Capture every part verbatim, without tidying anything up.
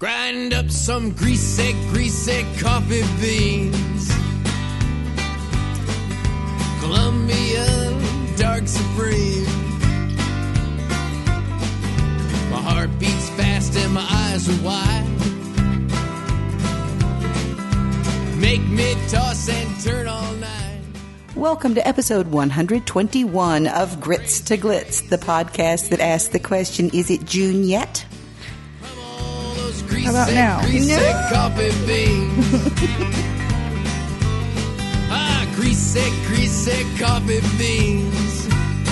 Grind up some greasy, greasy coffee beans. Columbia Dark Supreme. My heart beats fast and my eyes are wide. Make me toss and turn all night. Welcome to episode one hundred twenty-one of Grits to Glitz, the podcast that asks the question, is it June yet? How about now? Greasy No. coffee beans. ah, greasy, greasy coffee beans.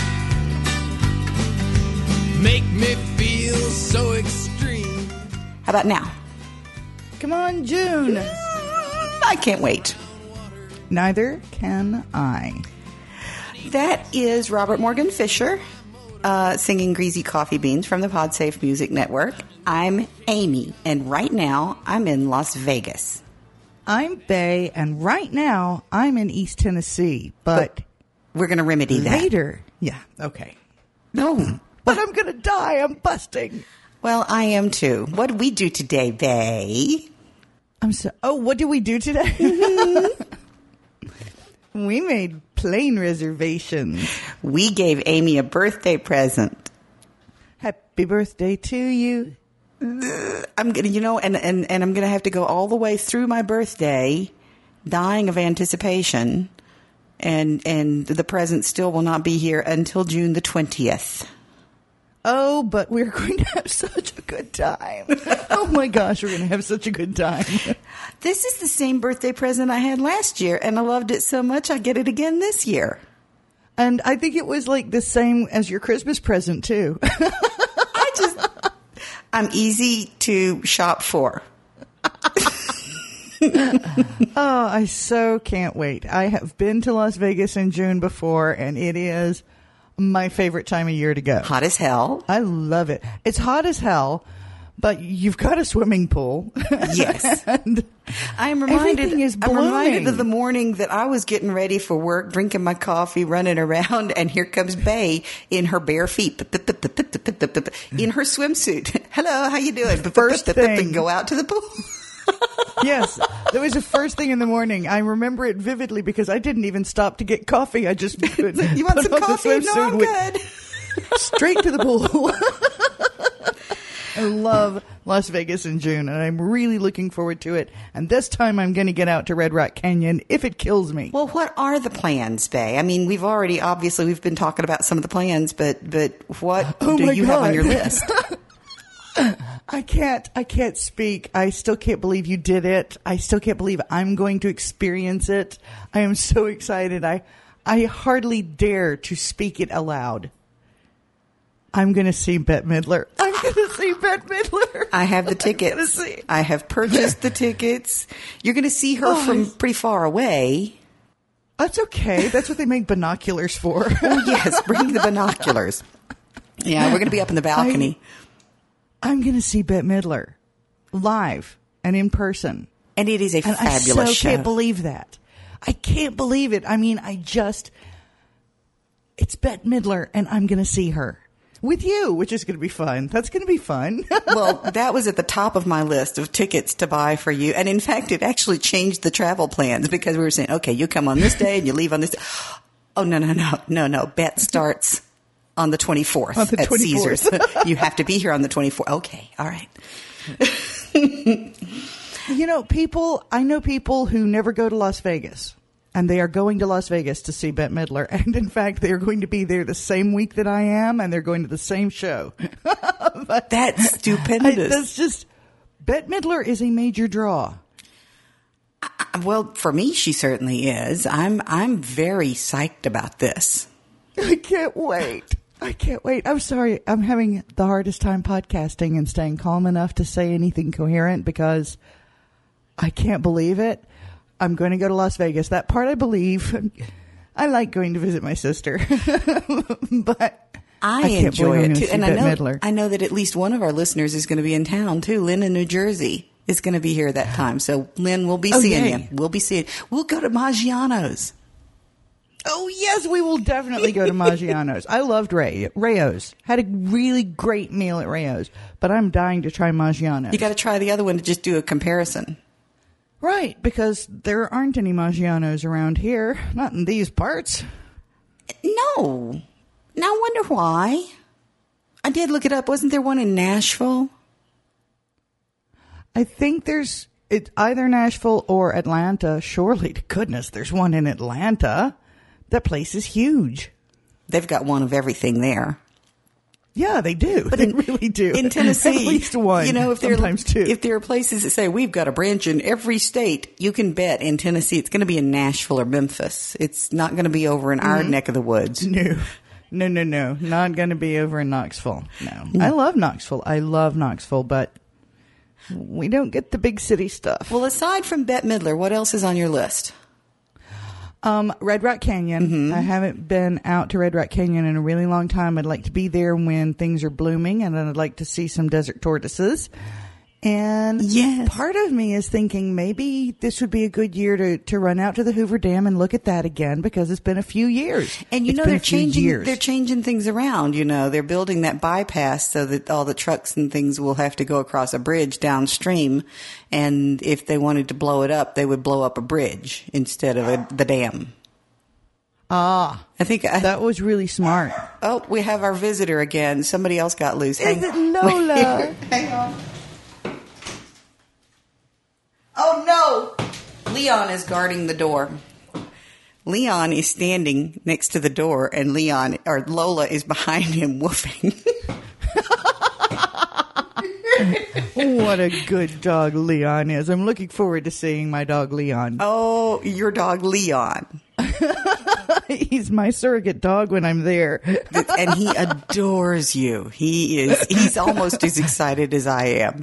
Make me feel so extreme. How about now? Come on, June. I can't wait. Neither can I. That is Robert Morgan Fisher uh, singing Greasy Coffee Beans from the PodSafe Music Network. I'm Amy, and right now I'm in Las Vegas. I'm Bay, and right now I'm in East Tennessee. But We're going to remedy that. later, yeah, okay. No. But I'm gonna die. I'm busting. Well, I am too. What did we do today, Bay? I'm so. Oh, what did we do today? We made plane reservations. We gave Amy a birthday present. Happy birthday to you. I'm gonna, you know, and, and, and I'm gonna have to go all the way through my birthday, dying of anticipation, and and the present still will not be here until June the twentieth. Oh, but we're going to have such a good time. Oh my gosh, we're going to have such a good time. This is the same birthday present I had last year, and I loved it so much I get it again this year. And I think it was like the same as your Christmas present too. I just, I'm easy to shop for. Oh, I so can't wait. I have been to Las Vegas in June before, and it is my favorite time of year to go. Hot as hell. I love it. It's hot as hell, but you've got a swimming pool. Yes. And I am reminded, everything is I'm reminded blooming. of the morning that I was getting ready for work, drinking my coffee, running around, and here comes Bay in her bare feet, in her swimsuit. Hello, how you doing? First thing. Go out to the pool. Yes, that was the first thing in the morning. I remember it vividly because I didn't even stop to get coffee. I just put, You want put some on the coffee? No, swimsuit I'm and went good. straight to the pool. I love Las Vegas in June, and I'm really looking forward to it. And this time I'm going to get out to Red Rock Canyon if it kills me. Well, what are the plans, Bay? I mean, we've already, obviously, we've been talking about some of the plans, but but what Oh do my you have on God. your list? I can't, I can't speak. I still can't believe you did it. I still can't believe I'm going to experience it. I am so excited. I, I hardly dare to speak it aloud. I'm going to see Bette Midler. I'm going to see Bette Midler. I have the I'm gonna tickets. see. I have purchased the tickets. You're going to see her Oh, from I- pretty far away. That's okay. That's what they make binoculars for. Oh, yes, bring the binoculars. Yeah, we're going to be up in the balcony. I'm going to see Bette Midler live and in person. And it is a And fabulous I so show. can't believe that. I can't believe it. I mean, I just, it's Bette Midler and I'm going to see her with you, which is going to be fun. That's going to be fun. Well, that was at the top of my list of tickets to buy for you. And in fact, it actually changed the travel plans because we were saying, okay, you come on this day and you leave on this day. Oh, no, no, no, no, no. Bette starts on the twenty-fourth On the at twenty-fourth. Caesars. You have to be here on the twenty-fourth. Okay, all right. You know, people, I know people who never go to Las Vegas. And they are going to Las Vegas to see Bette Midler. And in fact, they are going to be there the same week that I am, and they're going to the same show. But That's I, stupendous. that's just, Bette Midler is a major draw. Well, for me, she certainly is. I'm I'm very psyched about this. I can't wait. I can't wait. I'm sorry. I'm having the hardest time podcasting and staying calm enough to say anything coherent because I can't believe it. I'm going to go to Las Vegas. That part I believe. I like going to visit my sister. But I, I can't enjoy believe I'm it gonna too. see And I Bette know, Midler. I know that at least one of our listeners is going to be in town too. Lynn in New Jersey is going to be here that time. So Lynn, we'll be Oh, seeing yay. you. We'll be seeing. We'll go to Maggiano's. Oh, yes, we will definitely go to Maggiano's. I loved Ray, Rayo's. Had a really great meal at Rayo's, but I'm dying to try Maggiano's. You got to try the other one to just do a comparison. Right, because there aren't any Maggiano's around here. Not in these parts. No. Now I wonder why. I did look it up. Wasn't there one in Nashville? I think there's it's either Nashville or Atlanta. Surely to goodness, there's one in Atlanta. That place is huge. They've got one of everything there. Yeah, they do. But they in, really do. In Tennessee, at least one. You know, if there sometimes two. If there are places that say we've got a branch in every state, you can bet in Tennessee it's going to be in Nashville or Memphis. It's not going to be over in our mm-hmm. neck of the woods. No, no, no, no. Not going to be over in Knoxville. No, no. I love Knoxville. I love Knoxville, but we don't get the big city stuff. Well, aside from Bette Midler, what else is on your list? Um, Red Rock Canyon. Mm-hmm. I haven't been out to Red Rock Canyon in a really long time. I'd like to be there when things are blooming, and I'd like to see some desert tortoises. And yes. part of me is thinking maybe this would be a good year to, to run out to the Hoover Dam and look at that again, because it's been a few years. And you it's know, been they're a few changing, years. they're changing things around. You know, they're building that bypass so that all the trucks and things will have to go across a bridge downstream. And if they wanted to blow it up, they would blow up a bridge instead of a, the dam. Ah, I think I, that was really smart. Oh, we have our visitor again. Somebody else got loose. Hang, Is it Lola? Hang on. Oh no! Leon is guarding the door. Leon is standing next to the door, and Leon or Lola is behind him woofing. What a good dog Leon is. I'm looking forward to seeing my dog Leon. Oh, your dog Leon. He's my surrogate dog when I'm there. And he adores you. He is, he's almost as excited as I am.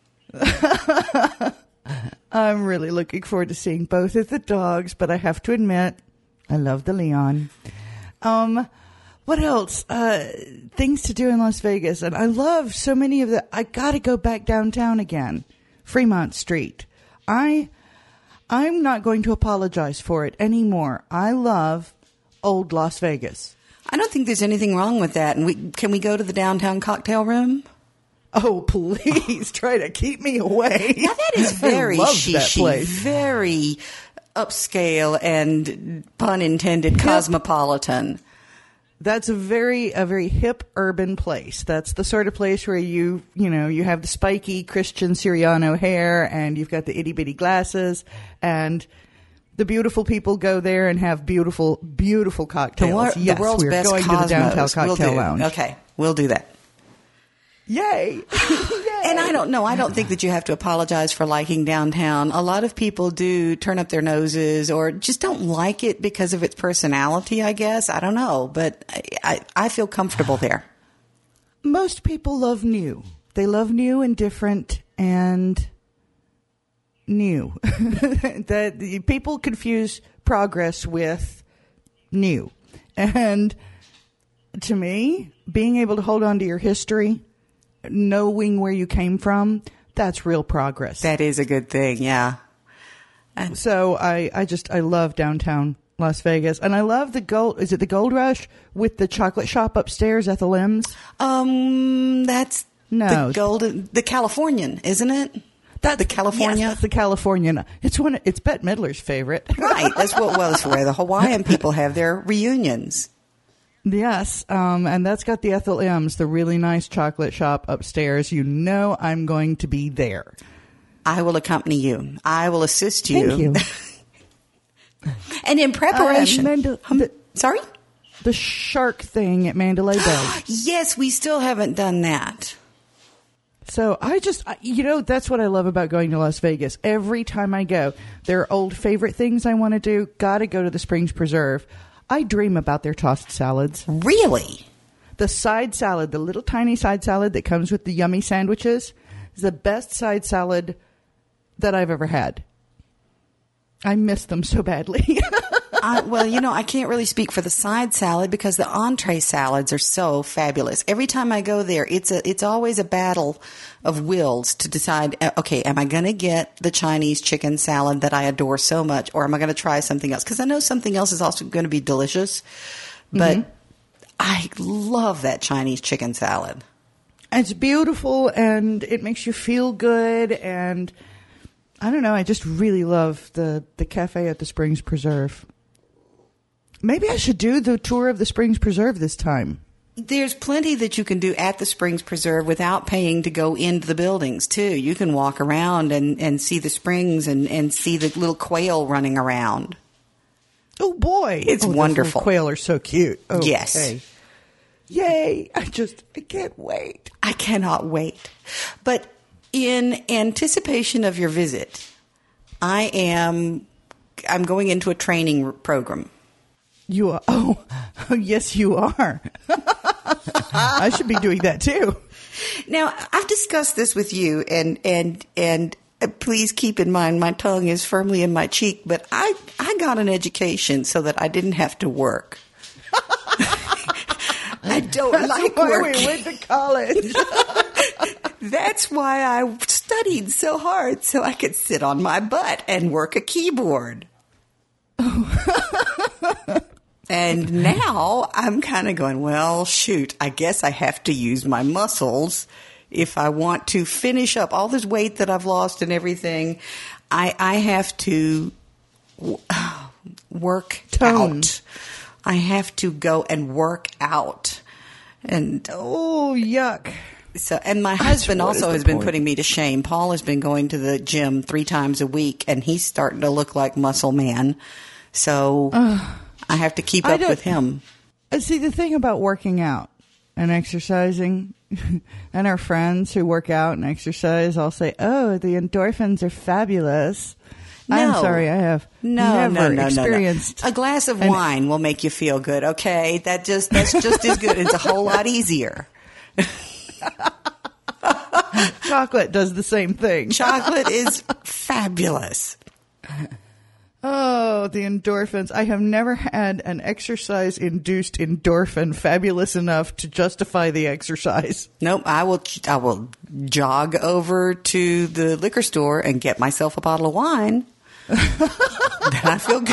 I'm really looking forward to seeing both of the dogs, but I have to admit, I love the Leon. Um, what else? Uh, things to do in Las Vegas. And I love so many of the, I gotta go back downtown again. Fremont Street. I, I'm not going to apologize for it anymore. I love old Las Vegas. I don't think there's anything wrong with that. And we, can we go to the downtown cocktail room? Oh, please try to keep me away. Now that is very chic, very upscale and, pun intended, hip. Cosmopolitan. That's a very, a very hip urban place. That's the sort of place where you, you know, you have the spiky Christian Siriano hair and you've got the itty bitty glasses, and the beautiful people go there and have beautiful, beautiful cocktails. The, wor- yes, the world's we're best going Cosmos. to the downtown cocktail we'll lounge. Okay, we'll do that. Yay. Yay! And I don't know. I don't think that you have to apologize for liking downtown. A lot of people do turn up their noses or just don't like it because of its personality, I guess. I don't know. But I, I, I feel comfortable there. Most people love new. They love new and different and new. That people confuse progress with new. And to me, being able to hold on to your history, knowing where you came from, that's real progress. That is a good thing, yeah. And so I, I just, I love downtown Las Vegas. And I love the gold, is it the Gold Rush with the chocolate shop upstairs at the Limbs? Um, that's no. the Golden, the Californian, isn't it? That's the California? Yes, that's the Californian. It's one, it's Bette Midler's favorite. Right, that's what, well, it's where the Hawaiian people have their reunions. Yes, um, and that's got the Ethel M's, the really nice chocolate shop upstairs. You know I'm going to be there. I will accompany you. I will assist you. Thank you. And in preparation... Uh, Mandel- um, the, sorry? The shark thing at Mandalay Bay. Yes, we still haven't done that. So I just, you know, that's what I love about going to Las Vegas. Every time I go, there are old favorite things I want to do. Got to go to the Springs Preserve. I dream about their tossed salads. Really? The side salad, the little tiny side salad that comes with the yummy sandwiches, is the best side salad that I've ever had. I miss them so badly. I, well, you know, I can't really speak for the side salad because the entree salads are so fabulous. Every time I go there, it's a it's always a battle of wills to decide, uh, okay, am I going to get the Chinese chicken salad that I adore so much, or am I going to try something else? Because I know something else is also going to be delicious, but mm-hmm. I love that Chinese chicken salad. It's beautiful, and it makes you feel good, and I don't know, I just really love the, the cafe at the Springs Preserve. Maybe I should do the tour of the Springs Preserve this time. There's plenty that you can do at the Springs Preserve without paying to go into the buildings, too. You can walk around and, and see the springs and, and see the little quail running around. Oh, boy. It's oh, wonderful. Those quail are so cute. Okay. Yes. Yay. I just, I can't wait. I cannot wait. But in anticipation of your visit, I am, I'm going into a training program. You are, oh, yes, you are. I should be doing that too. Now, I've discussed this with you, and, and, and please keep in mind my tongue is firmly in my cheek, but I, I got an education so that I didn't have to work. I don't That's like why working. we went to college. That's why I studied so hard, so I could sit on my butt and work a keyboard. And now I'm kind of going, well, shoot, I guess I have to use my muscles if I want to finish up all this weight that I've lost and everything. I, I have to work Tone. out. I have to go and work out. And oh, yuck. So, and my husband What also is the has been point? putting me to shame. Paul has been going to the gym three times a week, and he's starting to look like Muscle Man. So uh, I have to keep I up don't- with him. Uh, See, the thing about working out and exercising, and our friends who work out and exercise all say, oh, the endorphins are fabulous. I'm No. sorry, I have No, never no, no, no, experienced. no. A glass of an- wine will make you feel good. Okay, that just that's just as good. It's a whole lot easier. Chocolate does the same thing. Chocolate is fabulous. Oh, the endorphins. I have never had an exercise-induced endorphin fabulous enough to justify the exercise. Nope, I will. I will jog over to the liquor store and get myself a bottle of wine. Then I feel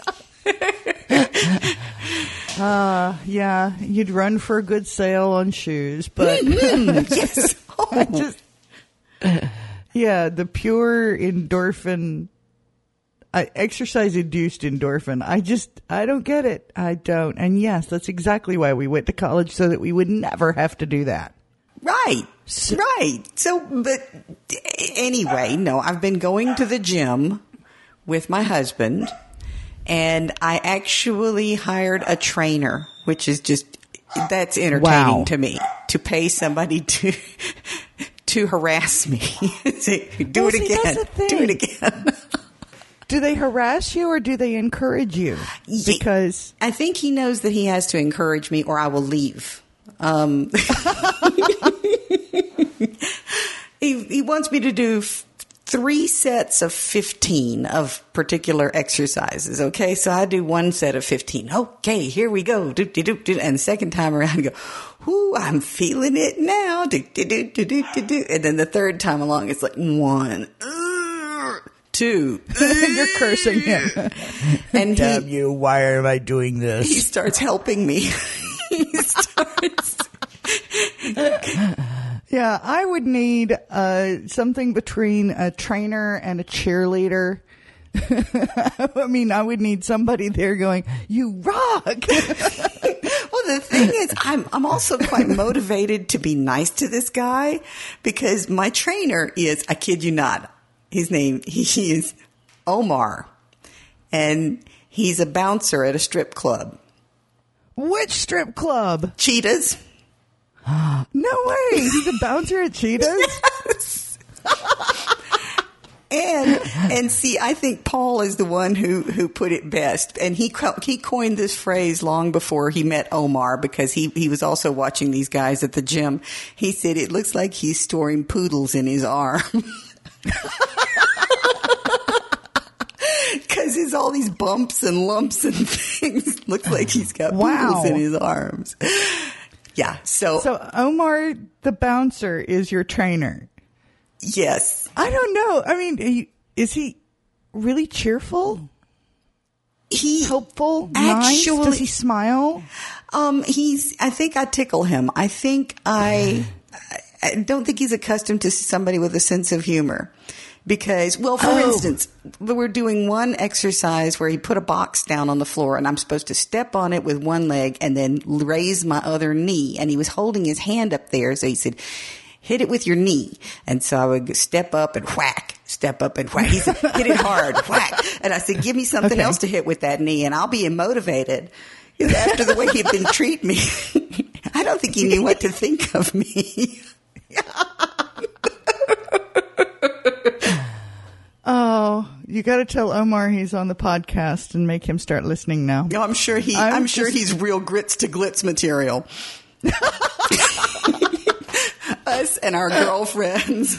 good. Uh, yeah, you'd run for a good sale on shoes, but Yes. Oh. I just, yeah, the pure endorphin, I, exercise-induced endorphin. I just, I don't get it. I don't. And yes, that's exactly why we went to college, so that we would never have to do that. Right. Right. So, but anyway, no, I've been going to the gym with my husband, and I actually hired a trainer, which is just, that's entertaining Wow. to me, to pay somebody to, to harass me. Say, do Well, it see, again. that's the thing. Do it again. Do they harass you or do they encourage you? Ye- Because I think he knows that he has to encourage me or I will leave. Um, he, he wants me to do f- three sets of fifteen of particular exercises. Okay, so I do one set of fifteen. Okay, here we go. Do, do, do, do. And the second time around, I go, whoo, I'm feeling it now. Do, do, do, do, do, do, do. And then the third time along, it's like one, uh, two. you're cursing him. And Damn he, you, why am I doing he this? starts helping me. He starts. Yeah, I would need uh, something between a trainer and a cheerleader. I mean, I would need somebody there going, you rock. Well, the thing is, I'm I'm also quite motivated to be nice to this guy because my trainer is, I kid you not, his name, he is Omar, and he's a bouncer at a strip club. Which strip club? Cheetahs. No way. He's a bouncer at Cheetahs? Yes. And and see, I think Paul is the one who, who put it best, and he co- he coined this phrase long before he met Omar because he, he was also watching these guys at the gym. He said it looks like he's storing poodles in his arm. Because because it's all these bumps and lumps and things. Looks like he's got Wow. pimples in his arms. Yeah. So, So Omar the bouncer is your trainer. yes. I don't know. I mean, he- is he really cheerful, He hopeful, nice? Actually- Does he smile? Um, he's, I think I tickle him. I think I, I don't think he's accustomed to somebody with a sense of humor. Because, well, for Oh. instance, we're doing one exercise where he put a box down on the floor and I'm supposed to step on it with one leg and then raise my other knee. And he was holding his hand up there. So he said, hit it with your knee. And so I would step up and whack, step up and whack. He said, hit it hard, whack. And I said, give me something Okay. else to hit with that knee and I'll be motivated. After the way he'd been treating me, I don't think he knew what to think of me. Oh, you got to tell Omar he's on the podcast and make him start listening now. No, I'm sure he. I'm I'm, sure just- he's real grits to glitz material. Us and our girlfriends.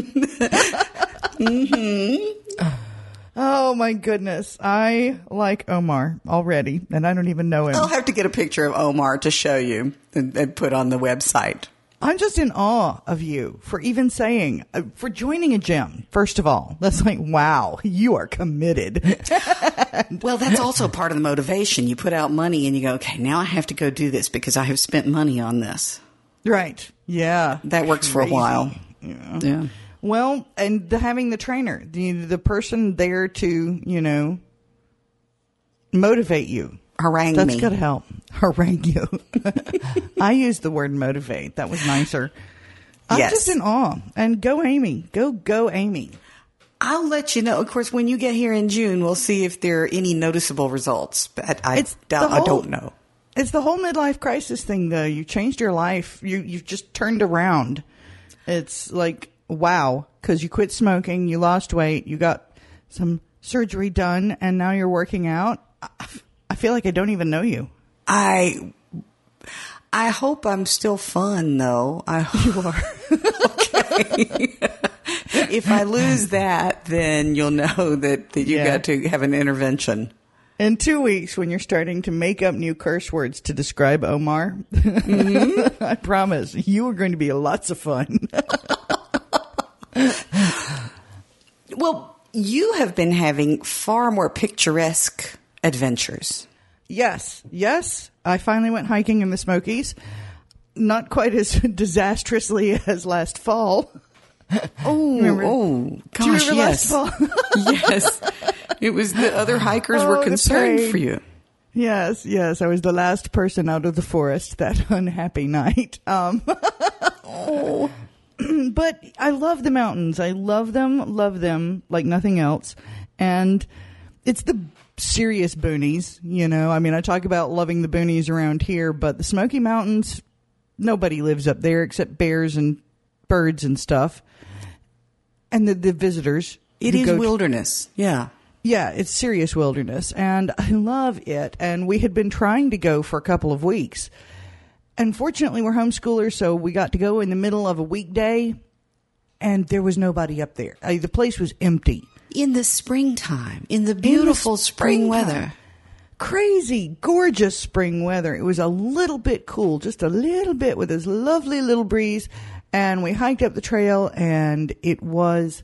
Oh my goodness. I like Omar already, and I don't even know him. I'll have to get a picture of Omar to show you and, and put on the website. I'm just in awe of you for even saying, uh, for joining a gym, first of all. That's like, wow, you are committed. Well, that's also part of the motivation. You put out money and you go, okay, now I have to go do this because I have spent money on this. Right. Yeah. That works for a Crazy. while. Yeah. Yeah. Well, and the, having the trainer, the, the person there to, you know, motivate you. Harangue That's me. got to help. Harangue you. I used the word motivate. That was nicer. I'm Yes. just in awe. And go Amy. Go, go Amy. I'll let you know. Of course, when you get here in June, we'll see if there are any noticeable results. But I, It's doubt, the I whole- don't know. It's the whole midlife crisis thing, though. You changed your life. You, you've just turned around. It's like, wow. Because you quit smoking, you lost weight, you got some surgery done, and now you're working out. I, I feel like I don't even know you. I I hope I'm still fun, though. I hope you are. Okay. If I lose that, then you'll know that, that you Yeah. got to have an intervention. In two weeks, when you're starting to make up new curse words to describe Omar, mm-hmm. I promise you are going to be lots of fun. Well, you have been having far more picturesque adventures. Yes, yes. I finally went hiking in the Smokies. Not quite as disastrously as last fall. Oh, Remember- oh, gosh, Do you remember yes. last fall? Yes. It was the other hikers Oh, were the concerned pain. for you. Yes, yes. I was the last person out of the forest that unhappy night. Um, oh. But I love the mountains. I love them, love them like nothing else. And it's the serious boonies, you know. I mean, I talk about loving the boonies around here, but the Smoky Mountains, nobody lives up there except bears and birds and stuff. And the, the visitors. It who is go to- wilderness. Yeah. Yeah, it's serious wilderness, and I love it. And we had been trying to go for a couple of weeks. Unfortunately, we're homeschoolers, so we got to go in the middle of a weekday, and there was nobody up there. I mean, the place was empty. In the springtime, in the beautiful spring springtime. weather. Crazy, gorgeous spring weather. It was a little bit cool, just a little bit with this lovely little breeze. And we hiked up the trail, and it was...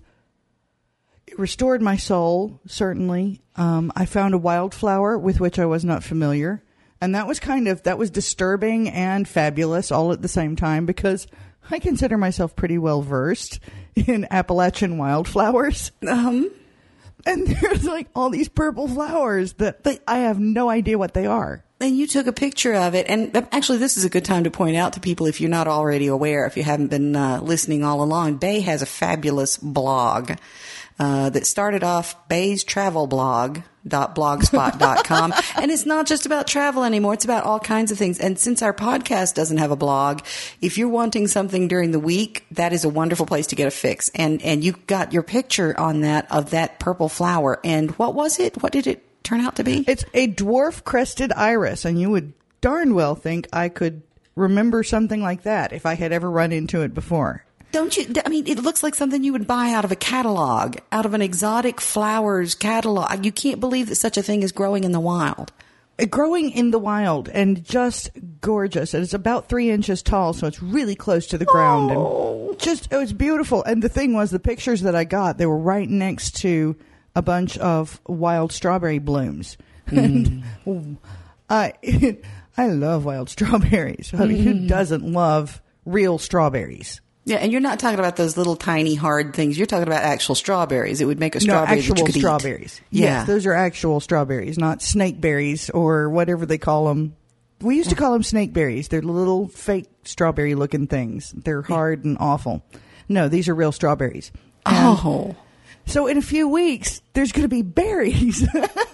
It restored my soul, certainly. Um, I found a wildflower with which I was not familiar. And that was kind of, that was disturbing and fabulous all at the same time because I consider myself pretty well versed in Appalachian wildflowers. Um, And there's like all these purple flowers that but I have no idea what they are. and you took a picture of it. And actually, this is a good time to point out to people, if you're not already aware, if you haven't been uh, listening all along, Bay has a fabulous blog uh, that started off Bay's Travel Blog. dot blogspot dot com. And it's not just about travel anymore. It's about all kinds of things. And since our podcast doesn't have a blog, if you're wanting something during the week, that is a wonderful place to get a fix. And, and you got your picture on that of that purple flower. And what was it? What did it turn out to be? It's a dwarf crested iris, and you would darn well think I could remember something like that if I had ever run into it before. Don't you? I mean, it looks like something you would buy out of a catalog, out of an exotic flowers catalog. You can't believe that such a thing is growing in the wild. Growing in the wild and just gorgeous. And it's about three inches tall, so it's really close to the ground. Oh. And just, it was beautiful. And the thing was, the pictures that I got, they were right next to a bunch of wild strawberry blooms. Mm. And I, I love wild strawberries. I mean, who doesn't love real strawberries? Yeah, and you're not talking about those little tiny hard things. You're talking about actual strawberries. It would make a No, strawberry actual that you could strawberries. eat. Yeah. Yes, those are actual strawberries, not snake berries or whatever they call them. We used to call them snake berries. They're little fake strawberry looking things. They're hard and awful. No, these are real strawberries. And Oh. so in a few weeks, there's going to be berries.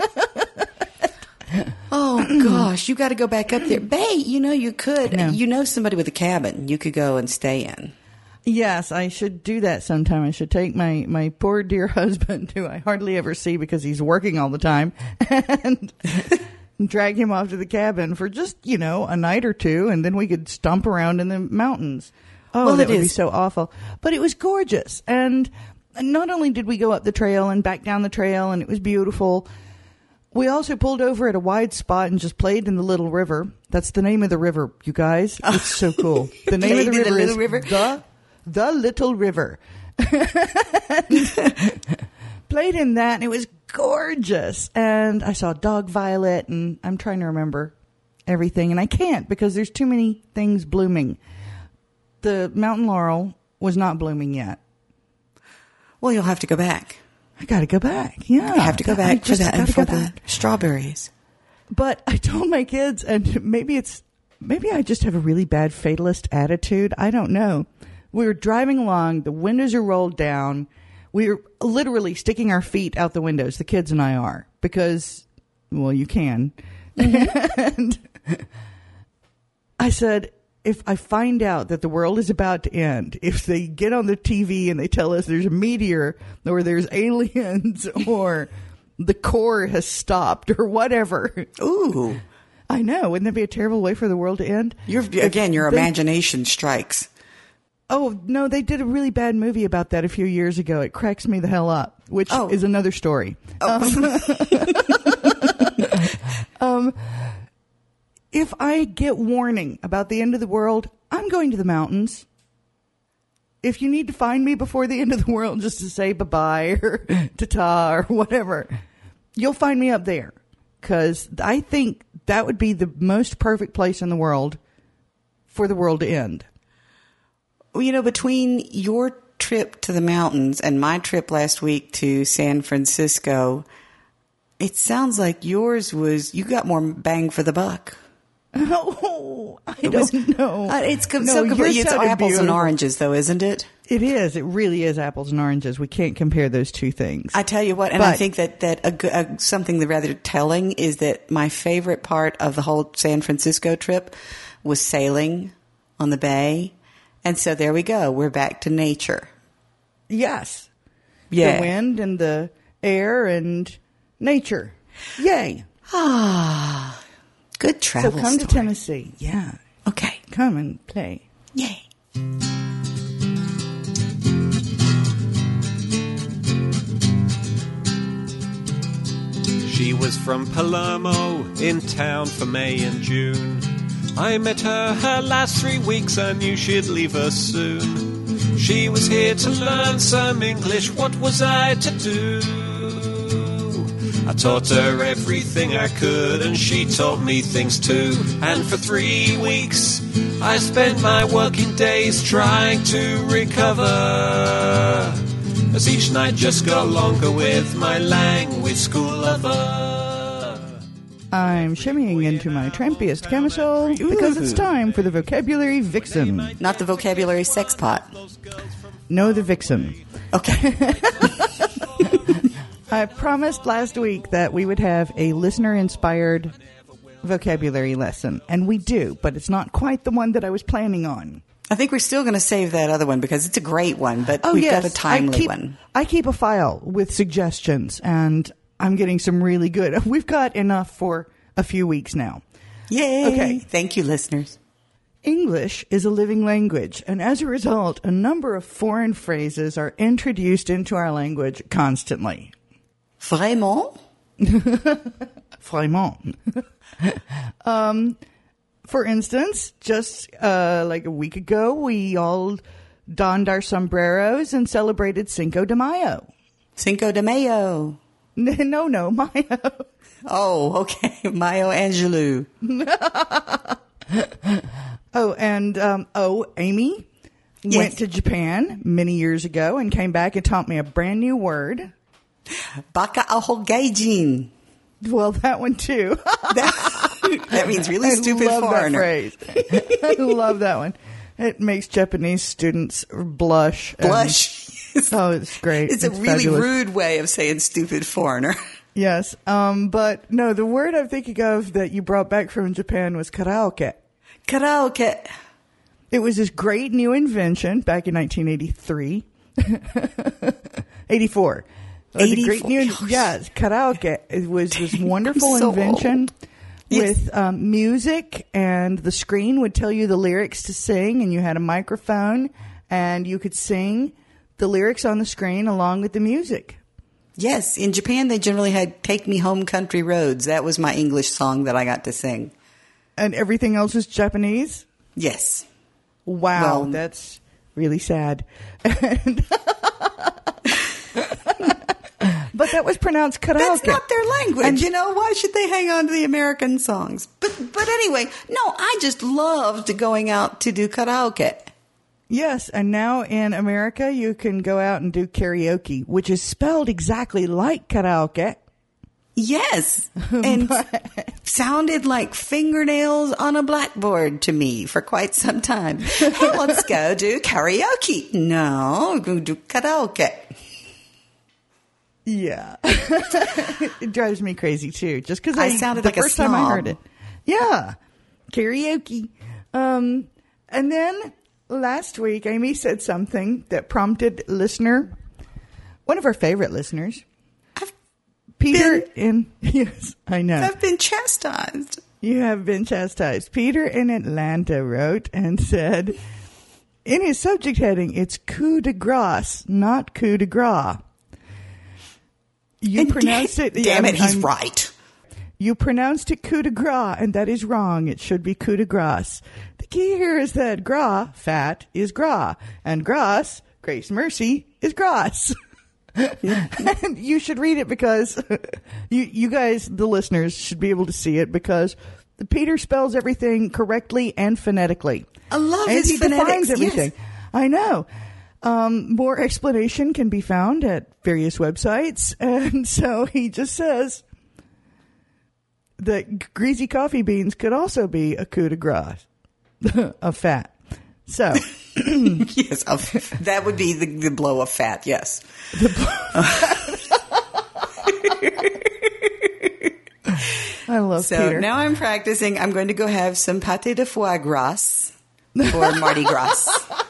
Oh, gosh. You got to go back up there. Bay, you know, you could. No. You know somebody with a cabin you could go and stay in. Yes, I should do that sometime. I should take my, my poor dear husband, who I hardly ever see because he's working all the time, and drag him off to the cabin for just, you know, a night or two, and then we could stomp around in the mountains. Oh, Well, that it would be is. so awful. But it was gorgeous. And not only did we go up the trail and back down the trail, and it was beautiful, we also pulled over at a wide spot and just played in the Little River. That's the name of the river, you guys. It's so cool. The name of the Played in the river is Little River? the The Little River. Played in that, and it was gorgeous. And I saw Dog Violet, and I'm trying to remember everything, and I can't because there's too many things blooming. The mountain laurel was not blooming yet. Well, you'll have to go back. I got to go back. Yeah, You have to go I back for just that and gotta for go the back. strawberries. But I told my kids, and maybe it's maybe I just have a really bad fatalist attitude. I don't know. We were driving along. The windows are rolled down. We were literally sticking our feet out the windows. The kids and I are because, well, you can. And I said, if I find out that the world is about to end, if they get on the T V and they tell us there's a meteor or there's aliens or the core has stopped or whatever. Ooh. I know. Wouldn't that be a terrible way for the world to end? You're, again, your they- imagination strikes. Oh, no, they did a really bad movie about that a few years ago. It cracks me the hell up, which Oh. is another story. Oh. Um, if I get warning about the end of the world, I'm going to the mountains. If you need to find me before the end of the world just to say bye-bye or ta-ta or whatever, you'll find me up there. Because I think that would be the most perfect place in the world for the world to end. Well, you know, between your trip to the mountains and my trip last week to San Francisco, it sounds like yours was, you got more bang for the buck. Oh, I It don't was- know. Uh, it's com- No, so yours complete. It's sounded apples and beautiful. oranges, though, isn't it? It is. It really is apples and oranges. We can't compare those two things. I tell you what, and I But- think that that a, good- a, something that rather telling is that my favorite part of the whole San Francisco trip was sailing on the bay, and so there we go. We're back to nature. Yes. Yeah. The wind and the air and nature. Yay. Ah, good travel. so come to story. Tennessee. Yeah. Okay. Come and play. Yay. She was from Palermo, in town for May and June. I met her her last three weeks, I knew she'd leave us soon. She was here to learn some English, what was I to do? I taught her everything I could, and she taught me things too. And for three weeks, I spent my working days trying to recover, as each night just got longer with my language school lover. I'm shimmying into my trampiest camisole because it's time for the vocabulary vixen. Not the vocabulary sex pot. No, the vixen. Okay. I promised last week that we would have a listener-inspired vocabulary lesson, and we do, but it's not quite the one that I was planning on. I think we're still going to save that other one because it's a great one, but Oh, we've yes. got a timely I keep, one. I keep a file with suggestions, and I'm getting some really good. We've got enough for a few weeks now. Yay. Okay. Thank you, listeners. English is a living language, and as a result, a number of foreign phrases are introduced into our language constantly. Vraiment? Vraiment. um, for instance, just uh, like a week ago, we all donned our sombreros and celebrated Cinco de Mayo. Cinco de Mayo. No, no, Mayo. Oh, okay. Mayo Angelou. Oh, and, um, oh, Amy Yes. went to Japan many years ago and came back and taught me a brand new word. Baka aho gaijin. Well, that one too. That, that means really I stupid love foreigner. that phrase. I love that one. It makes Japanese students blush. and- Blush. oh, it's great. It's a really fabulous. rude way of saying stupid foreigner. Yes. Um, but no, the word I'm thinking of that you brought back from Japan was karaoke. Karaoke. It was this great new invention back in nineteen eighty-three. eighty-four. It was a great new, eighty-four. yes, karaoke. It was this wonderful so invention Yes. with um, music, and the screen would tell you the lyrics to sing, and you had a microphone, and you could sing the lyrics on the screen along with the music. Yes, in Japan they generally had Take Me Home Country Roads. That was my English song that I got to sing. And everything else was Japanese? Yes. Wow, Well- that's really sad. And but that was pronounced karaoke. That's not their language. And- you know, why should they hang on to the American songs? But but anyway, no, I just loved going out to do karaoke. Yes, and now in America you can go out and do karaoke, which is spelled exactly like karaoke. Yes. And sounded like fingernails on a blackboard to me for quite some time. Hey, let's go do karaoke. No, go do karaoke. Yeah. It drives me crazy too, just because I, I sounded the like a first time I snob. heard it. Yeah. Karaoke. Um, and then last week, Amy said something that prompted listener, one of our favorite listeners, I've Peter been- in, yes, I know. I've been chastised. You have been chastised. Peter in Atlanta wrote and said, in his subject heading, it's coup de grace, not coup de grace. You And pronounced da- it. Damn yeah, it, he's I'm- right. You pronounced it coup de grace, and that is wrong. It should be coup de grace. The key here is that gras, fat, is gras, and grace, grace, mercy, is grass. And you should read it because you, you guys, the listeners, should be able to see it because Peter spells everything correctly and phonetically. I love and his he phonetics, defines everything. yes. I know. Um, more explanation can be found at various websites, and so he just says that greasy coffee beans could also be a coup de grace of fat. So, Yes, of- that would be the, the blow of fat, yes. I love So Peter. now I'm practicing. I'm going to go have some pâté de foie gras for Mardi Gras.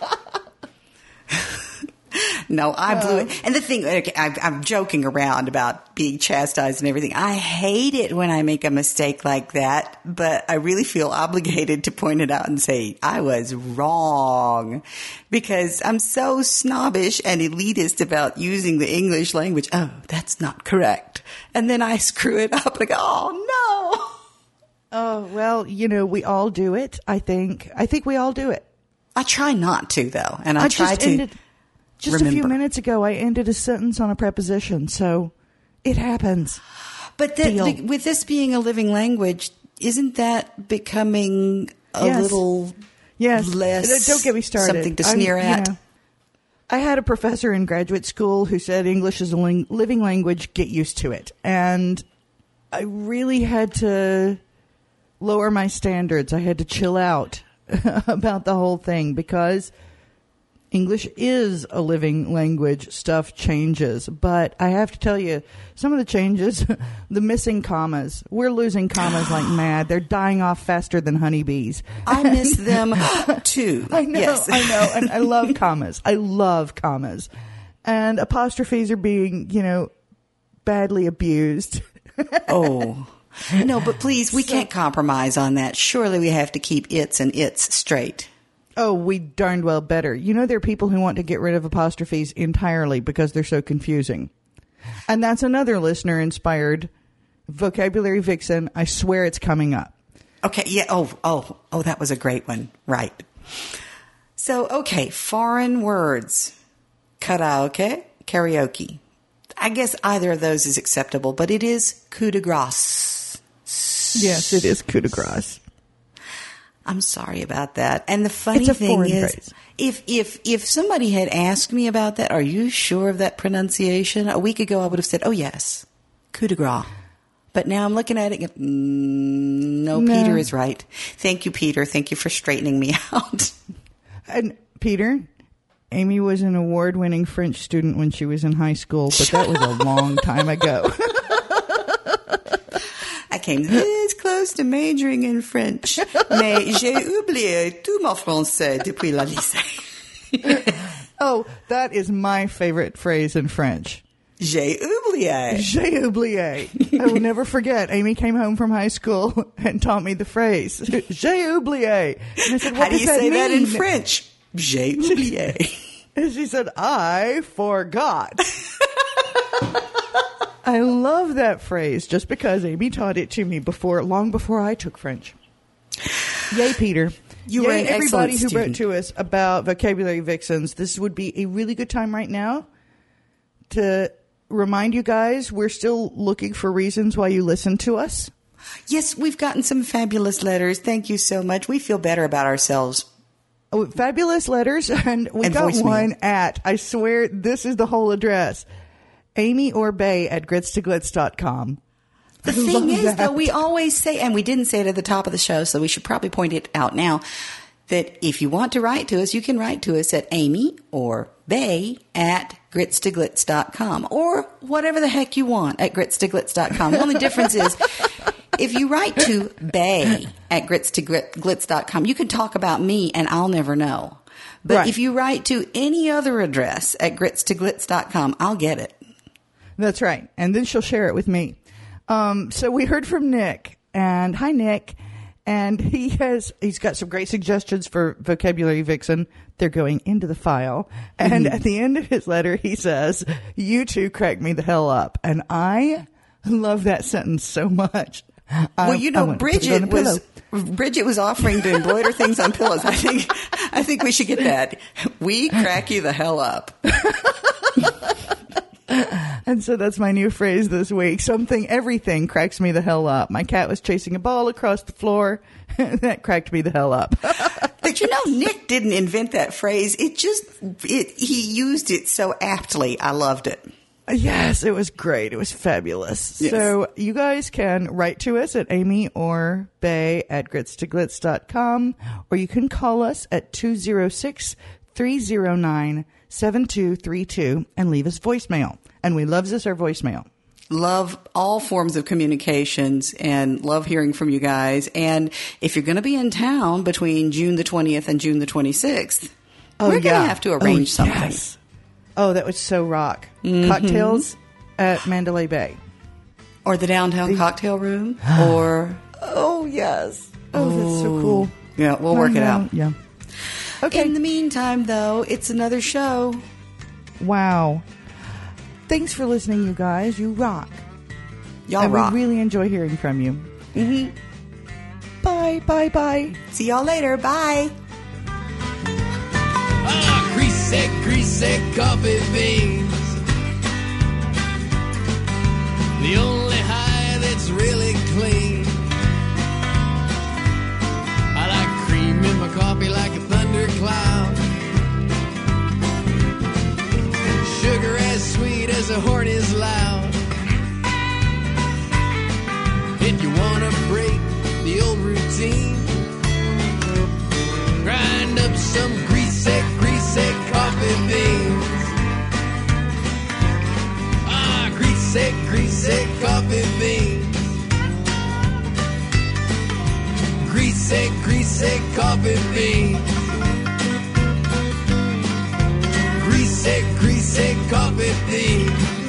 No, I blew it. And the thing, okay, I, I'm joking around about being chastised and everything. I hate it when I make a mistake like that, but I really feel obligated to point it out and say, I was wrong. Because I'm so snobbish and elitist about using the English language. Oh, that's not correct. And then I screw it up and I go, oh no. Oh, well, you know, we all do it. I think, I think we all do it. I try not to, though. And I, I try just to. ended, just a few remember. minutes ago, I ended a sentence on a preposition, so it happens. But that, Deal. the, with this being a living language, isn't that becoming a Yes. little Yes. less Don't get me started. something to I'm- sneer you at? know, I had a professor in graduate school who said English is a ling- living language, get used to it. And I really had to lower my standards. I had to chill out about the whole thing because English is a living language. Stuff changes. But I have to tell you, some of the changes, the missing commas, we're losing commas like mad. They're dying off faster than honeybees. I miss them too. I know, Yes. I know, and I love commas. I love commas. And apostrophes are being, you know, badly abused. Oh, No, but please, we can't compromise on that. Surely we have to keep its and its straight. Oh, we darned well better. You know, there are people who want to get rid of apostrophes entirely because they're so confusing. And that's another listener-inspired vocabulary vixen. I swear it's coming up. Okay, yeah, oh, oh, oh, that was a great one. Right. So, okay, foreign words. Karaoke, karaoke. I guess either of those is acceptable, but it is coup de grace. Yes, it is coup de grace. I'm sorry about that. And the funny It's a thing foreign is, phrase. if if if somebody had asked me about that, are you sure of that pronunciation? A week ago, I would have said, "Oh yes, coup de grace." But now I'm looking at it. And, mm, no, No. Peter is right. Thank you, Peter. Thank you for straightening me out. And Peter, Amy was an award-winning French student when she was in high school, but that was a long time ago. I came this close to majoring in French, mais j'ai oublié tout mon français depuis la lycée. Oh, that is my favorite phrase in French. J'ai oublié. J'ai oublié. I will never forget. Amy came home from high school and taught me the phrase. J'ai oublié. And I said, what How do does you that say mean? that in French? J'ai oublié. And she said, I forgot. I love that phrase just because Amy taught it to me before, long before I took French. Yay, Peter. You Yay, were an everybody excellent who wrote student. to us about vocabulary vixens. This would be a really good time right now to remind you guys we're still looking for reasons why you listen to us. Yes, we've gotten some fabulous letters. Thank you so much. We feel better about ourselves. Oh, fabulous letters, and we And got voicemail. one at, I swear this is the whole address, Amy or Bay at grits to glitz dot com. The I thing love is, that. though, we always say, and we didn't say it at the top of the show, so we should probably point it out now, that if you want to write to us, you can write to us at Amy or Bay at grits to glitz dot com or whatever the heck you want at grits to glitz dot com. The only difference is if you write to Bay at grits to glitz dot com, you can talk about me and I'll never know. But Right. if you write to any other address at grits to glitz dot com, I'll get it. That's right. And then she'll share it with me. Um, so we heard from Nick, and hi, Nick. And he has, he's got some great suggestions for vocabulary vixen. They're going into the file. And Mm-hmm. at the end of his letter, he says, you two crack me the hell up. And I love that sentence so much. Well, I- you I know, want to put it on Bridget a pillow. was Bridget was offering to embroider things on pillows. I think I think we should get that. We crack you the hell up. And so that's my new phrase this week. Something, everything cracks me the hell up. My cat was chasing a ball across the floor. That cracked me the hell up. But you know, Nick didn't invent that phrase. It just it he used it so aptly. I loved it. Yes, it was great. It was fabulous. Yes. So you guys can write to us at Amy or Bay at grits to glitz dot com, or you can call us at two oh six, three oh nine, seven two three two and leave us voicemail. And we loves us our voicemail. Love all forms of communications and love hearing from you guys. And if you're going to be in town between June the twentieth and June the twenty-sixth, we're going to have to arrange oh, something. Yes. Oh, that would so rock. Mm-hmm. Cocktails at Mandalay Bay. Or the downtown cocktail room. Or, Oh, yes. Oh, that's so cool. yeah, we'll work I it know. out. Yeah. Okay. In the meantime, though, it's another show. Wow. Thanks for listening, you guys. You rock. Y'all and rock. we really enjoy hearing from you. Mm-hmm. Bye, bye, bye. See y'all later. Bye. Ah, greasy, greasy coffee beans. The only high that's really clean. I like cream in my coffee like a thundercloud. Sugar as sweet as a horn is loud. If you wanna break the old routine, grind up some greasy, greasy coffee beans. Ah, greasy, greasy coffee beans. Greasy, greasy coffee beans. Greasy, greasy coffee beans.